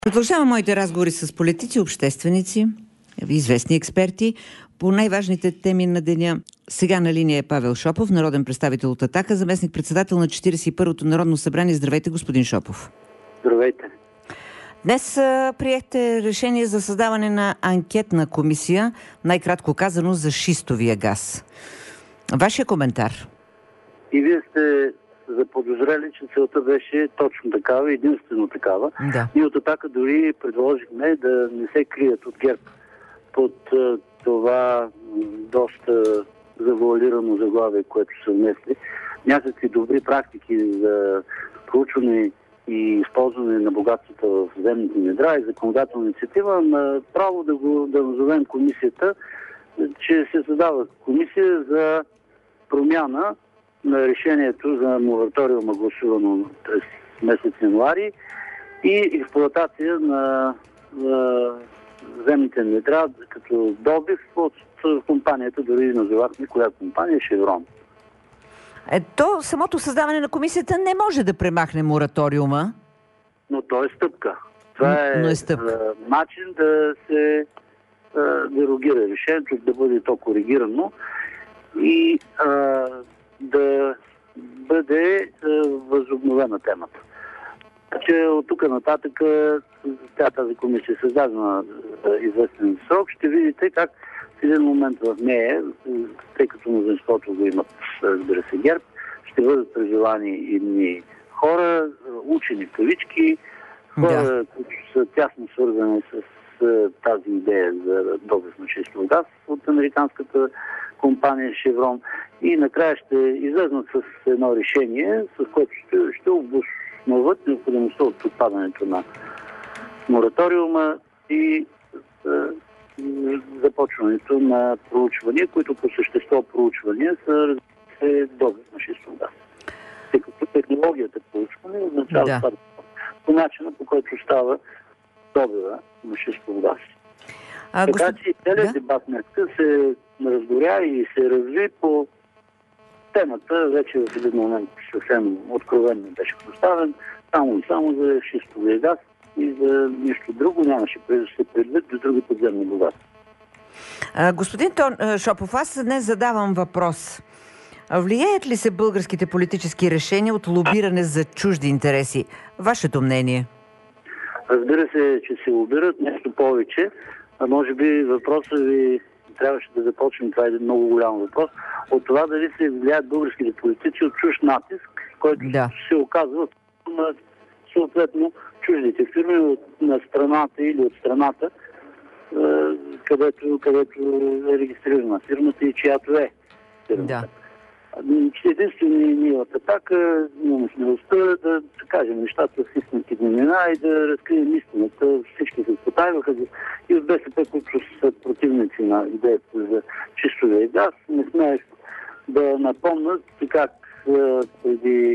Продължавам моите разговори с политици, общественици, известни експерти по най-важните теми на деня. Сега на линия е Павел Шопов, народен представител от Атака, заместник-председател на 41-то Народно събрание. Здравейте, господин Шопов. Здравейте. Днес приехте решение за създаване на анкетна комисия, най-кратко казано за шистовия газ. Вашия коментар? И вие сте заподозрели, че целта беше точно такава, единствено такава. Да. Ние от Атака дори предложихме да не се крият от ГЕРБ под това доста завуалирано заглавие, което са внесли. Някакви добри практики за проучване и използване на богатствата в земните недра и законодателна инициатива, на право да назовем комисията, че се създава комисия за промяна на решението за мораториума, гласувано през месец януари, и експлоатация на земните недра като добив от компанията, дори назовахме коя компания, Шеврон. То самото създаване на комисията не може да премахне мораториума. Но то е стъпка. Това е начин да се дерогира решението, да бъде то коригирано и да бъде възобновена темата. Че от тук нататък тази комисия е създадена известен срок. Ще видите как в един момент в нея, тъй като мнозинството го имат, разбира се, ГЕРБ, ще бъдат призовани едни хора, учени в кавички, хора, които са тясно свързани с тази идея за добив на шистов газ от американската компания Шеврон, и накрая ще излезнат с едно решение, с което ще обосноват необходимостта от отпадането на мораториума и започването на проучвания, които по същество проучвания са добив на шистов газ. Тъй като технологията проучване означава това по начина, по който става добива на шистов газ. Така че целият дебат днеска се разгоря и се разви по темата, вече в един момент съвсем откровенно беше поставен, само за шистовия газ и за нищо друго нямаше да се предвид до други подземни богатства. Господин Шопов, аз днес задавам въпрос. Влияят ли се българските политически решения от лобиране за чужди интереси? Вашето мнение? Разбира се, че се лобират, нещо повече. А може би въпросът ви трябваше да започнем, това е един много голям въпрос, от това дали се влияят българските политици от чужд натиск, който се оказва на съответно чуждите фирми на страната или от страната, където е регистрирана фирмата и чиято е фирмата. Единствено ние от Атака имаме смелостта да кажем нещата с истински имена и да разкрием истината. Всички се потайваха и от БСП, които са противници на идеята за чистовия газ, не смеех да напомнят как преди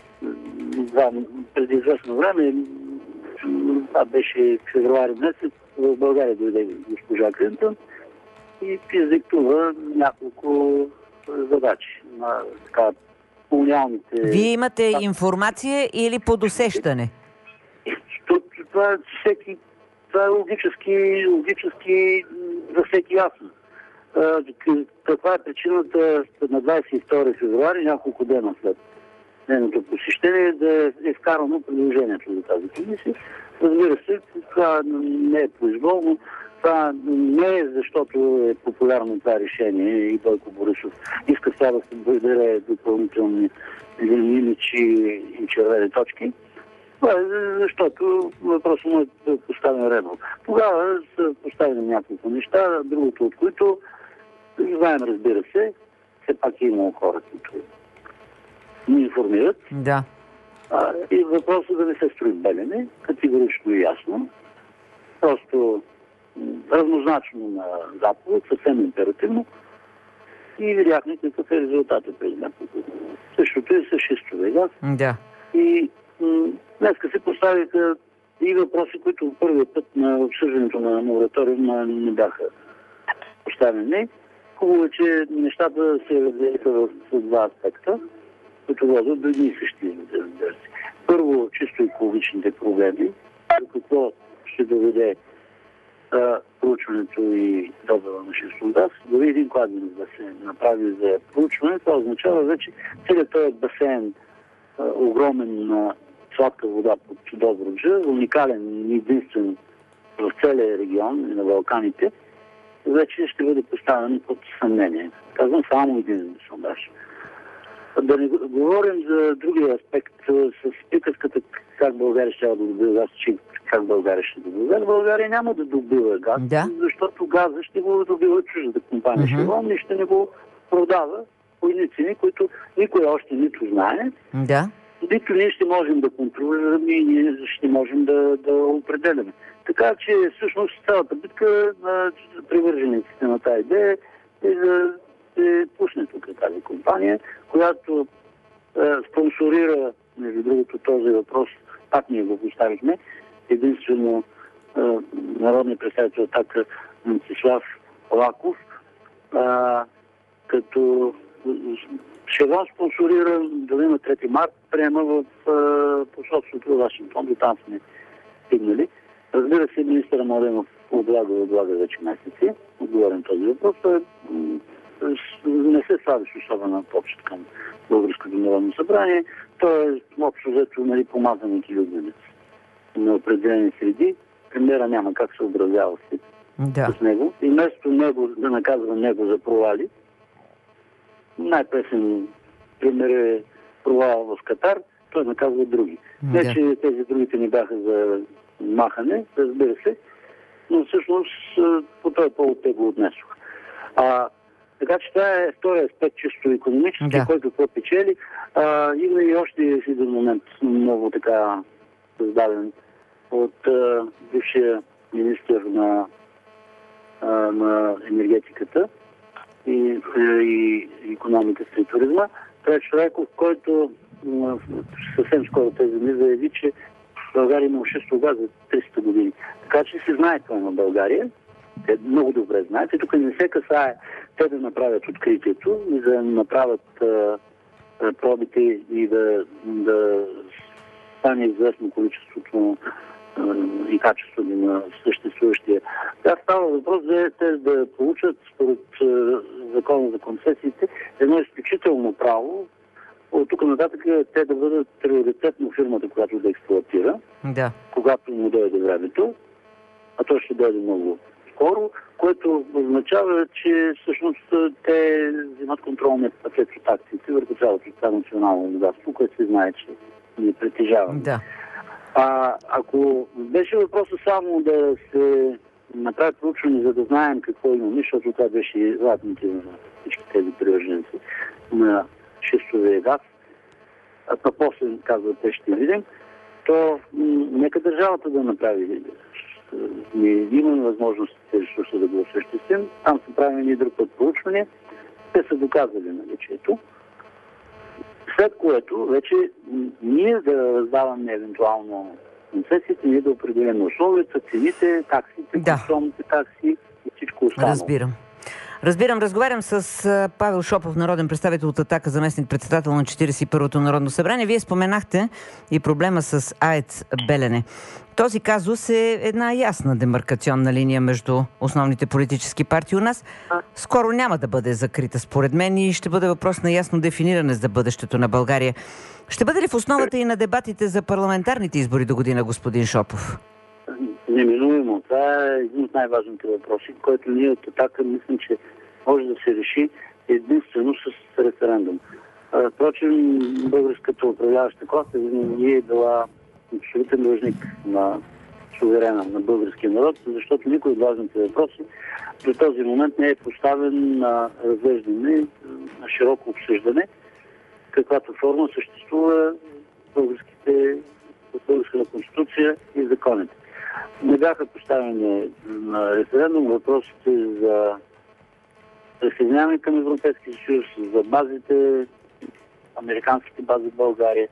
известно време, това беше февруари месец, в България дойде госпожа Клинтън и диктува няколко задачи на колониалните... Вие имате информация или по досещане? Това е логически за всеки ясно. Каква е причината на 22 февруари, няколко дена след нейното посещение, да е вкарано предложението за тази комисия? Разбира се, това не е произволно. Това не е защото е популярно това решение и Бойко Борисов иска сега да се бъде допълнителни имиджи и червени точки. Това е защото въпросът му е поставен редно. Тогава са поставени няколко неща, другото от които знаем, разбира се, все пак е имало хора, които ни информират. Да. И въпросът да не се строи Белене, категорично и ясно. Просто равнозначно на заповед, съвсем императивно, и видяхме какъв е резултатът през няколко. Същото е с шистовия газ. Да. И днеска се поставиха и въпроси, които първият път на обсъждането на мораториума не бяха поставени. Хубаво е, че нещата се разделиха в два аспекта, които водят до едни и същи. Първо, чисто екологичните проблеми, за какво ще доведе проучването и добива на шистов газ. Дори един кладенец да се направи за проучване, това означава вече целият този басейн, огромен на сладка вода под Добруджа, уникален и единствен в целия регион и на Балканите, вече ще бъде поставен под съмнение. Казвам само един сондаж. Да не говорим за другия аспект с приказката как България ще да добива газ, как България ще добива газ. България няма да добива газ, защото газа ще го добива чуждата компания Шеврон и ще не го продава по едни цени, които никой още нито знае. Нито ние ще можем да контролираме и ние ще можем да определяме. Така че всъщност цялата битка на привържениците на тази идея е да се пусне тук тази компания, която спонсорира, между другото, този въпрос, пак ние го поставихме, единствено народният представител Атака Мстислав Лаков, като Шеврон спонсорира да има 3 март приема в посолството в Вашингтон, до там сме стигнали. Разбира се, министър Младенов отлага вече месеци, отговорен този въпрос. Той не се ставиш особено почет към Българското народно събрание. Той е общо взето помазаник и любенец на определени среди. Премиера няма как се образява с него. И вместо него да наказва него за провали, най-песен пример е провал в Катар, той наказва други. Не, че тези другите не бяха за махане, разбира се, но всъщност по този повод те го отнесоха. Така че това е втория аспект, чисто икономически, който какво печели. Има и още един момент, много така създаден от бившия министър на енергетиката и икономиката и туризма. Това е човеков, който съвсем скоро тези дни заяви, че България има шистов газ за 300 години. Така че се знае това на България. Те много добре знаят. И тук не се касае те да направят откритието и да направят пробите и да стане известно количеството и качеството на съществуващия. Тя става въпрос да получат според закона за концесиите едно изключително право от тук нататък те да бъдат приоритетно фирмата, която да експлоатира, когато му дойде времето, а то ще дойде много скоро, което означава, че всъщност те взимат контролния пакет от акциите върху цялото това национално богатство, което се знае, че ни притежаваме. Ако беше въпросът само да се направят проучване, за да знаем какво имаме, защото това беше и златните на всички тези привърженици на шистовия газ, а после казват, те ще видим, то нека държавата да направи. Ние имаме възможност тези ресурси да го осъществим. Там са правени друг път проучвания. Те са доказали наличието. След което вече ние да раздаваме евентуално концесиите, ние да определим условията, цените, таксите, консумните такси и всичко останало. Разбирам. Разговарям с Павел Шопов, народен представител от Атака, заместник-председател на 41-то Народно събрание. Вие споменахте и проблема с АЕЦ Белене. Този казус е една ясна демаркационна линия между основните политически партии у нас. Скоро няма да бъде закрита, според мен, и ще бъде въпрос на ясно дефиниране за бъдещето на България. Ще бъде ли в основата и на дебатите за парламентарните избори до година, господин Шопов? Неминуемо. Това е един от най-важните въпроси, който ние от Атака мислим, че може да се реши единствено с референдум. Впрочем, българската управляваща класа винаги е била абсолютен длъжник на суверена на българския народ, защото никой от важните въпроси до този момент не е поставен на разглеждане, на широко обсъждане, каквато форма съществува в българската конституция и законите. Не бяха поставени на референдум въпросите за присъединяване към Европейския съюз, за базите, американските бази в България,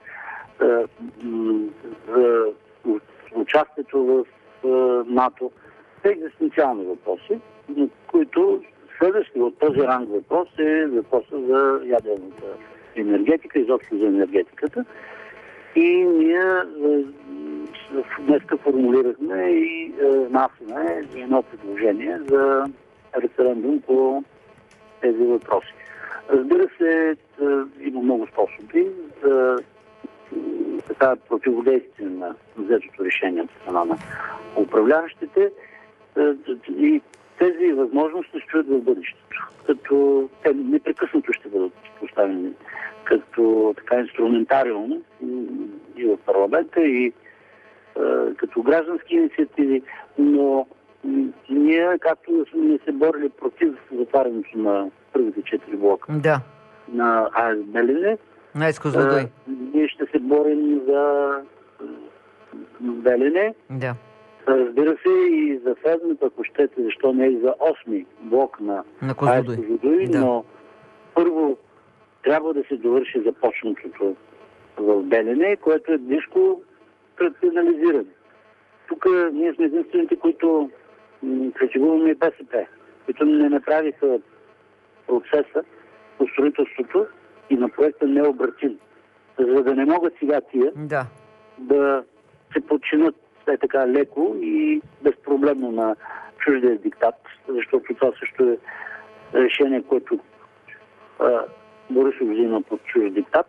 за участието в НАТО. Те екзистенциални въпроси, на които следващия от този ранг въпрос е въпроса за ядерната енергетика, изобщо за енергетиката. И ние днеска формулирахме и внасяме едно предложение за референдум по тези въпроси. Разбира се, има много способи за противодействие на взетото решение от страна на управляващите и тези възможности стоят в бъдещето. Като те непрекъснато ще бъдат поставени като така инструментариум и в парламента, и като граждански инициативи, но ние, както сме се борили против затварянето на първите 4 блока на АЕЦ Белене, ние ще се борим за Белене. Да. Разбира се, и за 7, ако щете, защо не и за 8 блок на АЕЦ Козлодуй, но първо трябва да се довърши започнатото в Белене, което е близко пред финализиране. Тук ние сме единствените, които критикуваме БСП, които не направиха процеса по строителството и на проекта необратим. За да не могат сега тия да се подчинят така леко и безпроблемно на чуждия диктат, защото това също е решение, което Борисов взима под чужд диктат.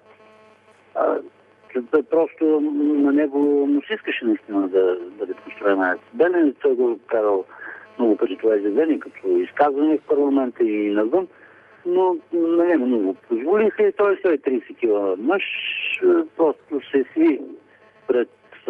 Просто на него му се искаше наистина да бъде построена АЕЦ Белене. Той го правил много пъти това изявление, като изказване в парламента и навън, но на него много позволиха и той 130 кила мъж просто се сви пред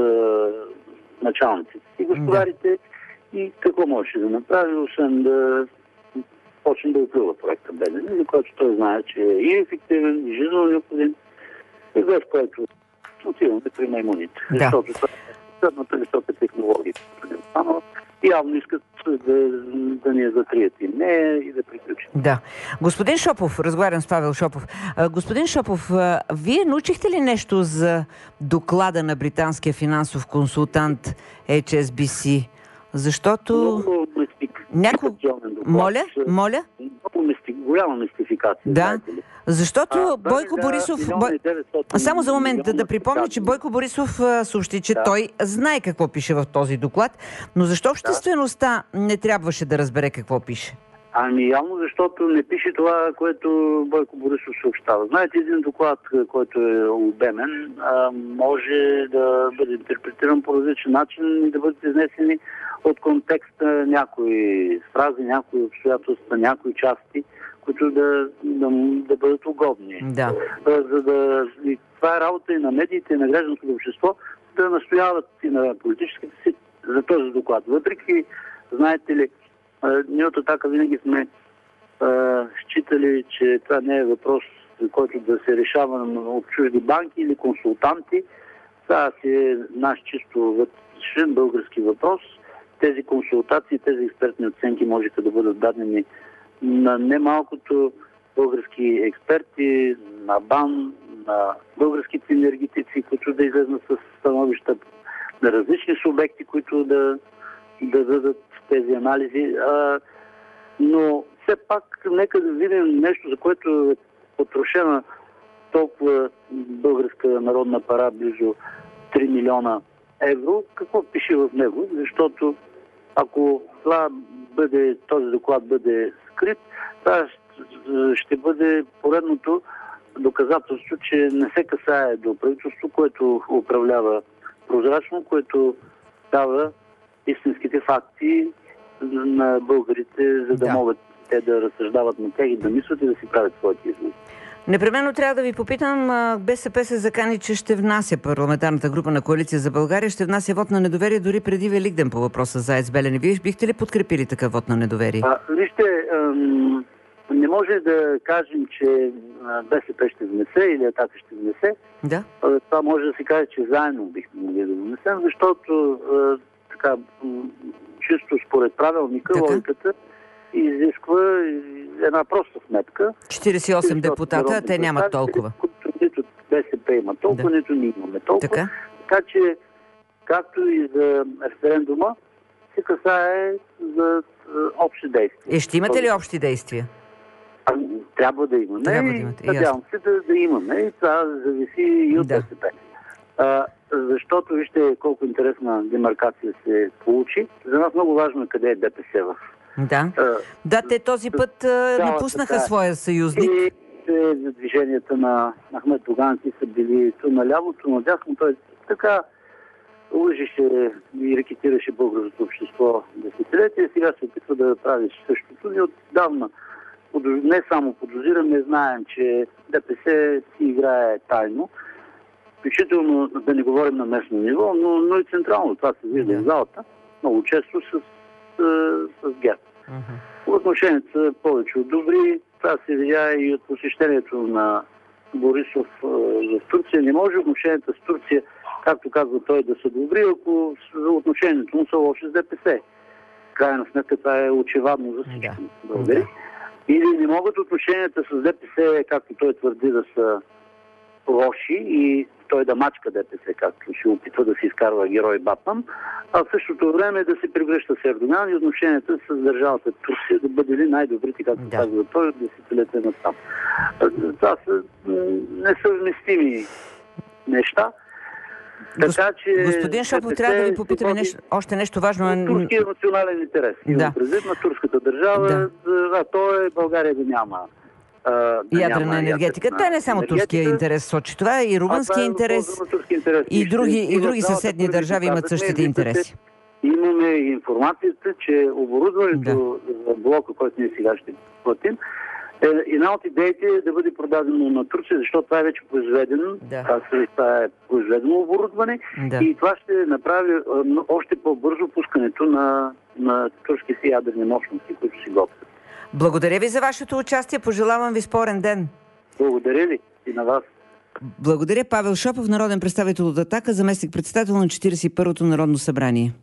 началниците и господарите и какво можеше да направи, освен да почне да оплюва проекта Белене, за който той знае, че е и ефективен, и жизненно необходим, и без което отиваме при маймуните. Защото това е следната висока технология. И явно искат да ни я затрият и нея и да приключим. Да. Господин Шопов, разговарям с Павел Шопов. Господин Шопов, вие научихте ли нещо за доклада на британския финансов консултант HSBC? Защото... Моля? Голяма мистификация. Да. Защото Бойко Борисов... Само за момент да припомня, че Бойко Борисов съобщи, че той знае какво пише в този доклад, но защо обществеността не трябваше да разбере какво пише? Явно защото не пише това, което Бойко Борисов съобщава. Знаете, един доклад, който е обемен, може да бъде интерпретиран по различен начин и да бъдат изнесени от контекста някои фрази, някои обстоятелства, някои части, които да бъдат угодни. Да. И това е работа и на медиите, и на гражданското общество, да настояват и на политическите си за този доклад. Въпреки, знаете ли, ние от Атака винаги сме считали, че това не е въпрос, който да се решава от чужди банки или консултанти. Това си е наш чисто вътрешен български въпрос. Тези консултации, тези експертни оценки можеха да бъдат дадени на немалкото български експерти, на БАН, на българските енергетици, които да излезнат с становища, на различни субекти, които да дадат тези анализи. Но все пак нека да видим нещо, за което е потрошена толкова българска народна пара, близо 3 милиона евро. Какво пише в него? Защото ако този доклад бъде скрит, това ще бъде поредното доказателство, че не се касае до правителство, което управлява прозрачно, което дава истинските факти на българите, за да могат те да разсъждават на тях и да мислят и да си правят своите изводи. Непременно трябва да ви попитам, БСП се закани, че ще внася парламентарната група на Коалиция за България, ще внася вод на недоверие дори преди Великден по въпроса за АЕЦ Белене. Вие бихте ли подкрепили такъв вод на недоверие? Вижте, не може да кажем, че БСП ще внесе или Атака ще внесе. Да. Това може да се каже, че заедно бихме могли да внесем, защото чисто според правилника, логиката изисква една проста сметка. 48 депутата, а те нямат толкова. Нито БСП има толкова, нито ние имаме толкова. Така че, както и за референдума, се касае за общи действия. Ще имате ли общи действия? Трябва да имаме. Надявам се да имаме. И това зависи и от БСП. защото вижте колко интересна демаркация се получи. За нас много важно е къде е ДПС в. Да, те този път напуснаха своя съюзник. И движенията на Ахмед Доганти са били ту наляво, ту надясно. Той така лъжеше и рекетираше българското общество десетилетия. Сега се опитва да прави същото. Ние отдавна не само подозираме, знаем, че ДПС си играе тайно. Включително, да не говорим на местно ниво, но и централно. Това се вижда в залата. Много често с ГЕРБ. Отношенията са повече от добри. Това се видя и от посещението на Борисов в Турция. Не може отношенията с Турция, както казва той, да са добри, ако отношението му са лоши с ДПС. Крайна сметка това е очевадно за всички българи. Или не могат отношенията с ДПС, както той твърди, да са лоши и той да мачка ДПС, както ще опитва да се изкарва герой Батман, а в същото време да се прегръща с Ердоган и отношенията с държавата Турция да бъдели най-добрите, както казва той, от десетилетия насам. Това са несъвместими неща. Така, че господин Шопов, трябва да ви попитаме още нещо важно. Турския национален интерес. Има предвид на турската държава, то е България да няма ядрена енергетика. Те не само турския интерес сочи това, и румънския интерес, и други съседни държави имат същите интереси. Имаме информацията, че оборудването за блока, който ние сега ще платим, една от идеите е да бъде продадено на Турция, защото това е вече произведено. Това е произведено оборудване и това ще направи още по-бързо пускането на турските ядрени мощности, които си готвят. Благодаря ви за вашето участие. Пожелавам ви спорен ден. Благодаря ви и на вас. Благодаря. Павел Шопов, народен представител от Атака, заместник-председател на 41-то Народно събрание.